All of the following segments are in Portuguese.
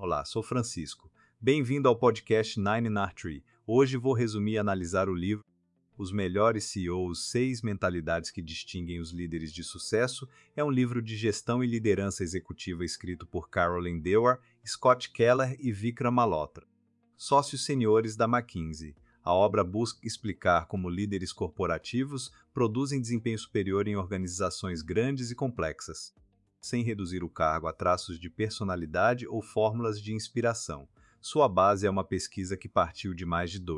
Olá, sou Francisco. Bem-vindo ao podcast Nine in Tree. Hoje vou resumir e analisar o livro Os Melhores CEOs, 6 Mentalidades que Distinguem os Líderes de Sucesso. É um livro de gestão e liderança executiva escrito por Carolyn Dewar, Scott Keller e Vikram Malhotra, sócios seniores da McKinsey. A obra busca explicar como líderes corporativos produzem desempenho superior em organizações grandes e complexas, sem reduzir o cargo a traços de personalidade ou fórmulas de inspiração. Sua base é uma pesquisa que partiu de mais de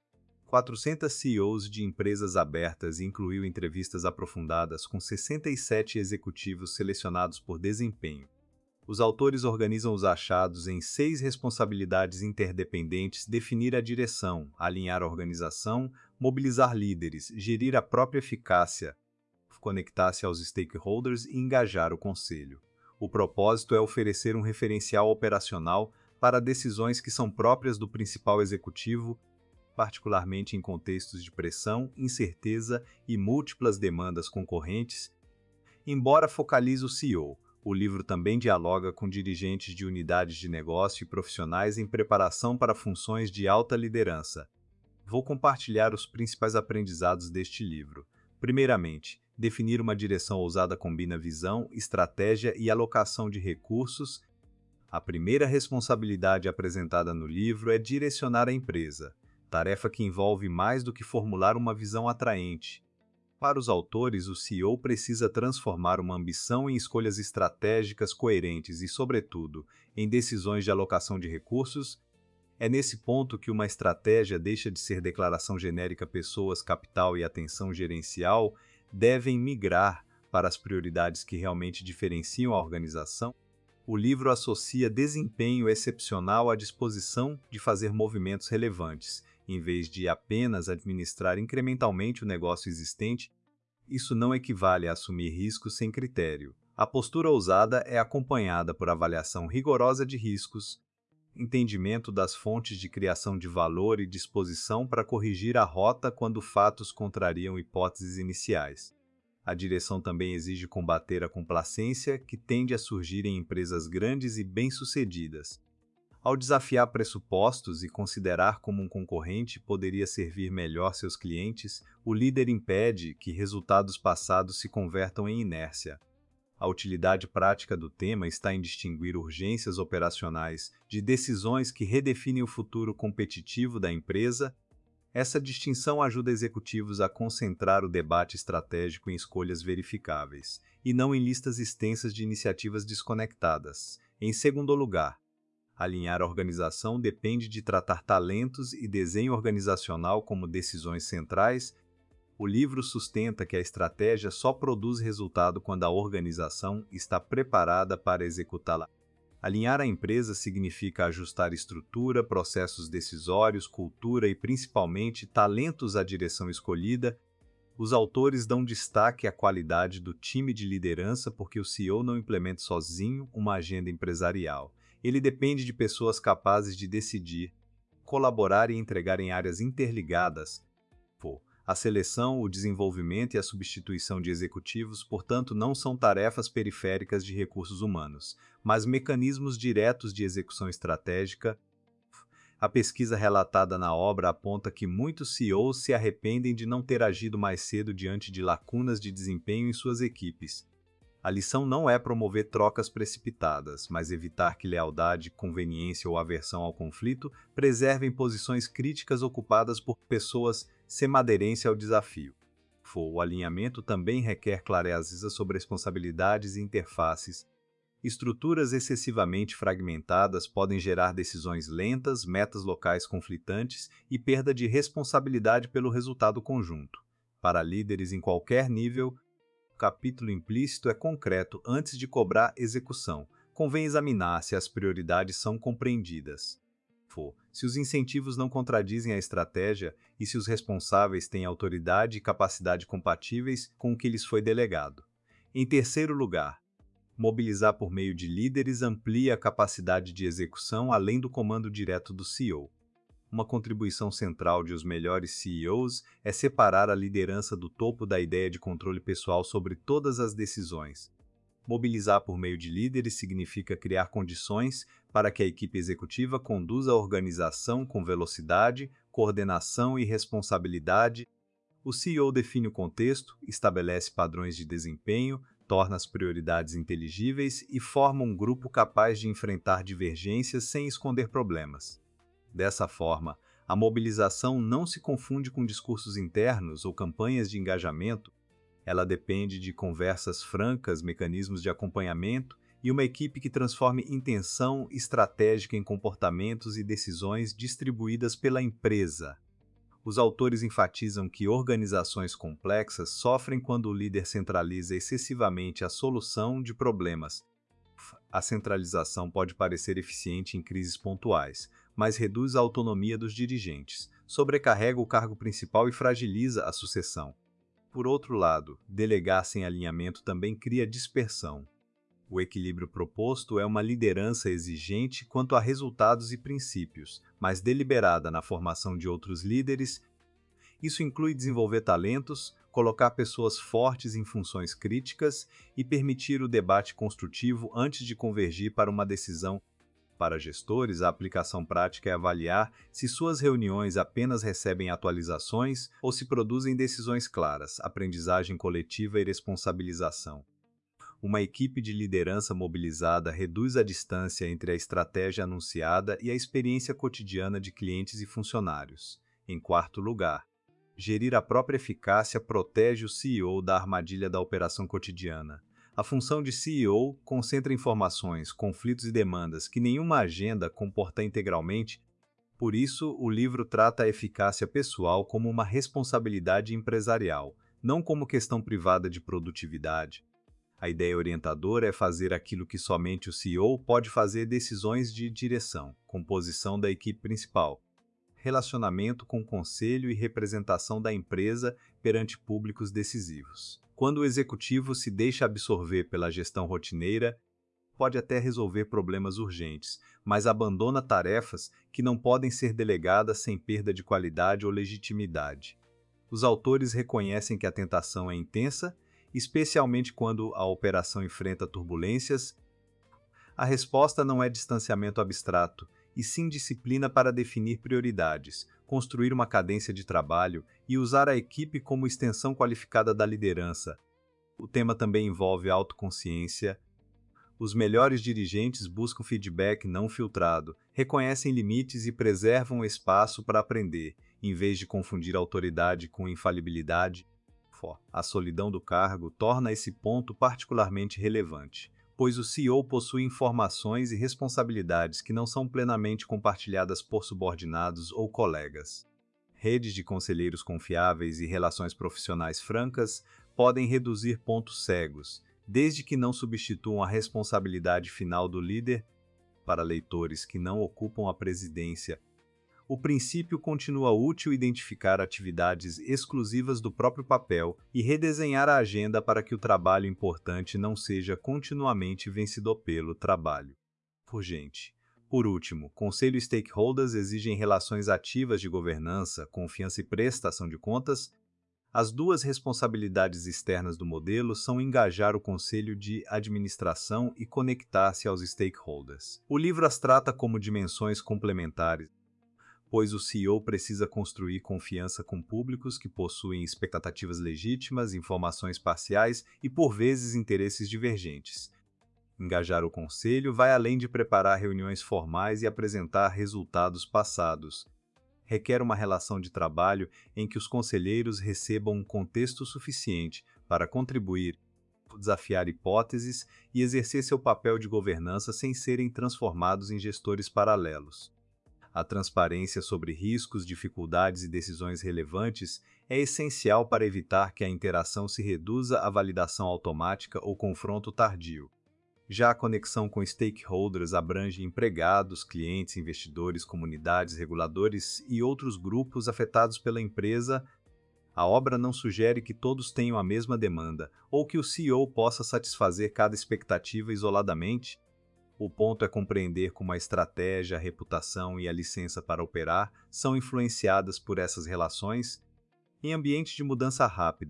400 CEOs de empresas abertas e incluiu entrevistas aprofundadas com 67 executivos selecionados por desempenho. Os autores organizam os achados em 6 responsabilidades interdependentes: definir a direção, alinhar a organização, mobilizar líderes, gerir a própria eficácia, conectar-se aos stakeholders e engajar o conselho. O propósito é oferecer um referencial operacional para decisões que são próprias do principal executivo, particularmente em contextos de pressão, incerteza e múltiplas demandas concorrentes. Embora focalize o CEO, o livro também dialoga com dirigentes de unidades de negócio e profissionais em preparação para funções de alta liderança. Vou compartilhar os principais aprendizados deste livro. Primeiramente, definir uma direção ousada combina visão, estratégia e alocação de recursos. A primeira responsabilidade apresentada no livro é direcionar a empresa, tarefa que envolve mais do que formular uma visão atraente. Para os autores, o CEO precisa transformar uma ambição em escolhas estratégicas coerentes e, sobretudo, em decisões de alocação de recursos. É nesse ponto que uma estratégia deixa de ser declaração genérica. Pessoas, capital e atenção gerencial devem migrar para as prioridades que realmente diferenciam a organização. O livro associa desempenho excepcional à disposição de fazer movimentos relevantes, em vez de apenas administrar incrementalmente o negócio existente. Isso não equivale a assumir riscos sem critério. A postura ousada é acompanhada por avaliação rigorosa de riscos, entendimento das fontes de criação de valor e disposição para corrigir a rota quando fatos contrariam hipóteses iniciais. A direção também exige combater a complacência que tende a surgir em empresas grandes e bem-sucedidas. Ao desafiar pressupostos e considerar como um concorrente poderia servir melhor seus clientes, o líder impede que resultados passados se convertam em inércia. A utilidade prática do tema está em distinguir urgências operacionais de decisões que redefinem o futuro competitivo da empresa. Essa distinção ajuda executivos a concentrar o debate estratégico em escolhas verificáveis, e não em listas extensas de iniciativas desconectadas. Em segundo lugar, alinhar a organização depende de tratar talentos e desenho organizacional como decisões centrais. O livro sustenta que a estratégia só produz resultado quando a organização está preparada para executá-la. Alinhar a empresa significa ajustar estrutura, processos decisórios, cultura e, principalmente, talentos à direção escolhida. Os autores dão destaque à qualidade do time de liderança porque o CEO não implementa sozinho uma agenda empresarial. Ele depende de pessoas capazes de decidir, colaborar e entregar em áreas interligadas. A seleção, o desenvolvimento e a substituição de executivos, portanto, não são tarefas periféricas de recursos humanos, mas mecanismos diretos de execução estratégica. A pesquisa relatada na obra aponta que muitos CEOs se arrependem de não ter agido mais cedo diante de lacunas de desempenho em suas equipes. A lição não é promover trocas precipitadas, mas evitar que lealdade, conveniência ou aversão ao conflito preservem posições críticas ocupadas por pessoas sem aderência ao desafio. O alinhamento também requer clareza sobre responsabilidades e interfaces. Estruturas excessivamente fragmentadas podem gerar decisões lentas, metas locais conflitantes e perda de responsabilidade pelo resultado conjunto. Para líderes em qualquer nível, o capítulo implícito é concreto antes de cobrar execução. Convém examinar se as prioridades são compreendidas. Se os incentivos não contradizem a estratégia e se os responsáveis têm autoridade e capacidade compatíveis com o que lhes foi delegado. Em terceiro lugar, mobilizar por meio de líderes amplia a capacidade de execução além do comando direto do CEO. Uma contribuição central de Os Melhores CEOs é separar a liderança do topo da ideia de controle pessoal sobre todas as decisões. Mobilizar por meio de líderes significa criar condições para que a equipe executiva conduza a organização com velocidade, coordenação e responsabilidade. O CEO define o contexto, estabelece padrões de desempenho, torna as prioridades inteligíveis e forma um grupo capaz de enfrentar divergências sem esconder problemas. Dessa forma, a mobilização não se confunde com discursos internos ou campanhas de engajamento. Ela depende de conversas francas, mecanismos de acompanhamento e uma equipe que transforme intenção estratégica em comportamentos e decisões distribuídas pela empresa. Os autores enfatizam que organizações complexas sofrem quando o líder centraliza excessivamente a solução de problemas. A centralização pode parecer eficiente em crises pontuais, mas reduz a autonomia dos dirigentes, sobrecarrega o cargo principal e fragiliza a sucessão. Por outro lado, delegar sem alinhamento também cria dispersão. O equilíbrio proposto é uma liderança exigente quanto a resultados e princípios, mas deliberada na formação de outros líderes. Isso inclui desenvolver talentos, colocar pessoas fortes em funções críticas e permitir o debate construtivo antes de convergir para uma decisão. Para gestores, a aplicação prática é avaliar se suas reuniões apenas recebem atualizações ou se produzem decisões claras, aprendizagem coletiva e responsabilização. Uma equipe de liderança mobilizada reduz a distância entre a estratégia anunciada e a experiência cotidiana de clientes e funcionários. Em quarto lugar, gerir a própria eficácia protege o CEO da armadilha da operação cotidiana. A função de CEO concentra informações, conflitos e demandas que nenhuma agenda comporta integralmente. Por isso, o livro trata a eficácia pessoal como uma responsabilidade empresarial, não como questão privada de produtividade. A ideia orientadora é fazer aquilo que somente o CEO pode fazer: decisões de direção, composição da equipe principal, relacionamento com o conselho e representação da empresa perante públicos decisivos. Quando o executivo se deixa absorver pela gestão rotineira, pode até resolver problemas urgentes, mas abandona tarefas que não podem ser delegadas sem perda de qualidade ou legitimidade. Os autores reconhecem que a tentação é intensa, especialmente quando a operação enfrenta turbulências. A resposta não é distanciamento abstrato, e sim disciplina para definir prioridades, construir uma cadência de trabalho e usar a equipe como extensão qualificada da liderança. O tema também envolve autoconsciência. Os melhores dirigentes buscam feedback não filtrado, reconhecem limites e preservam espaço para aprender, em vez de confundir autoridade com infalibilidade. A solidão do cargo torna esse ponto particularmente relevante, pois o CEO possui informações e responsabilidades que não são plenamente compartilhadas por subordinados ou colegas. Redes de conselheiros confiáveis e relações profissionais francas podem reduzir pontos cegos, desde que não substituam a responsabilidade final do líder. Para leitores que não ocupam a presidência, o princípio continua útil: identificar atividades exclusivas do próprio papel e redesenhar a agenda para que o trabalho importante não seja continuamente vencido pelo trabalho urgente. Por último, conselho e stakeholders exigem relações ativas de governança, confiança e prestação de contas. As duas responsabilidades externas do modelo são engajar o conselho de administração e conectar-se aos stakeholders. O livro as trata como dimensões complementares, pois o CEO precisa construir confiança com públicos que possuem expectativas legítimas, informações parciais e, por vezes, interesses divergentes. Engajar o conselho vai além de preparar reuniões formais e apresentar resultados passados. Requer uma relação de trabalho em que os conselheiros recebam um contexto suficiente para contribuir, desafiar hipóteses e exercer seu papel de governança sem serem transformados em gestores paralelos. A transparência sobre riscos, dificuldades e decisões relevantes é essencial para evitar que a interação se reduza à validação automática ou confronto tardio. Já a conexão com stakeholders abrange empregados, clientes, investidores, comunidades, reguladores e outros grupos afetados pela empresa. A obra não sugere que todos tenham a mesma demanda ou que o CEO possa satisfazer cada expectativa isoladamente. O ponto é compreender como a estratégia, a reputação e a licença para operar são influenciadas por essas relações. Em ambiente de mudança rápida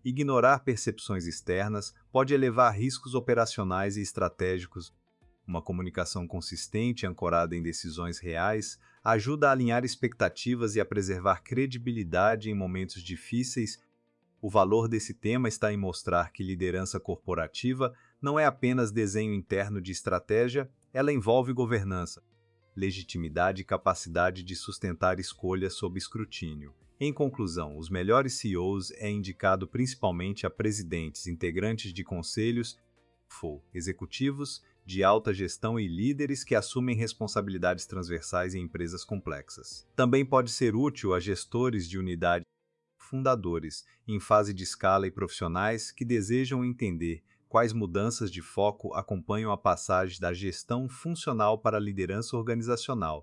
Ignorar percepções externas pode elevar riscos operacionais e estratégicos. Uma comunicação consistente, ancorada em decisões reais, ajuda a alinhar expectativas e a preservar credibilidade em momentos difíceis. O valor desse tema está em mostrar que liderança corporativa não é apenas desenho interno de estratégia, ela envolve governança, legitimidade e capacidade de sustentar escolhas sob escrutínio. Em conclusão, os melhores CEOs é indicado principalmente a presidentes, integrantes de conselhos, executivos de alta gestão e líderes que assumem responsabilidades transversais em empresas complexas. Também pode ser útil a gestores de unidade, fundadores, em fase de escala e profissionais que desejam entender quais mudanças de foco acompanham a passagem da gestão funcional para a liderança organizacional.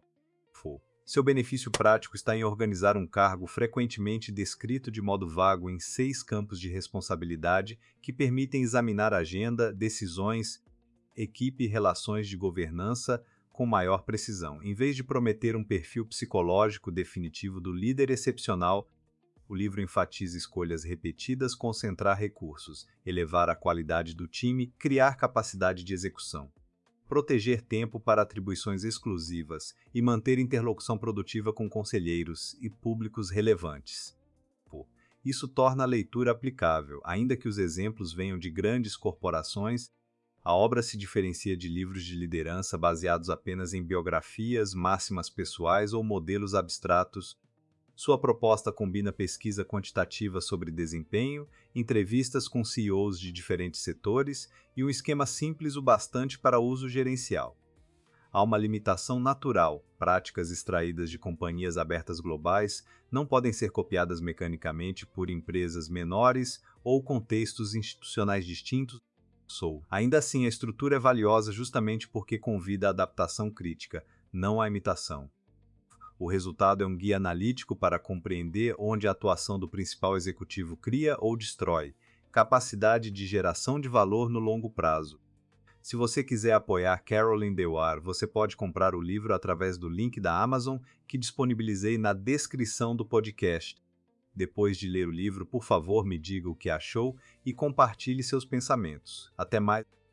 Seu benefício prático está em organizar um cargo frequentemente descrito de modo vago em 6 campos de responsabilidade que permitem examinar agenda, decisões, equipe e relações de governança com maior precisão. Em vez de prometer um perfil psicológico definitivo do líder excepcional, o livro enfatiza escolhas repetidas, concentrar recursos, elevar a qualidade do time, criar capacidade de execução, proteger tempo para atribuições exclusivas e manter interlocução produtiva com conselheiros e públicos relevantes. Isso torna a leitura aplicável, ainda que os exemplos venham de grandes corporações. A obra se diferencia de livros de liderança baseados apenas em biografias, máximas pessoais ou modelos abstratos. Sua proposta combina pesquisa quantitativa sobre desempenho, entrevistas com CEOs de diferentes setores e um esquema simples o bastante para uso gerencial. Há uma limitação natural: práticas extraídas de companhias abertas globais não podem ser copiadas mecanicamente por empresas menores ou contextos institucionais distintos. Ainda assim, a estrutura é valiosa justamente porque convida à adaptação crítica, não à imitação. O resultado é um guia analítico para compreender onde a atuação do principal executivo cria ou destrói, capacidade de geração de valor no longo prazo. Se você quiser apoiar Carolyn Dewar, você pode comprar o livro através do link da Amazon que disponibilizei na descrição do podcast. Depois de ler o livro, por favor, me diga o que achou e compartilhe seus pensamentos. Até mais!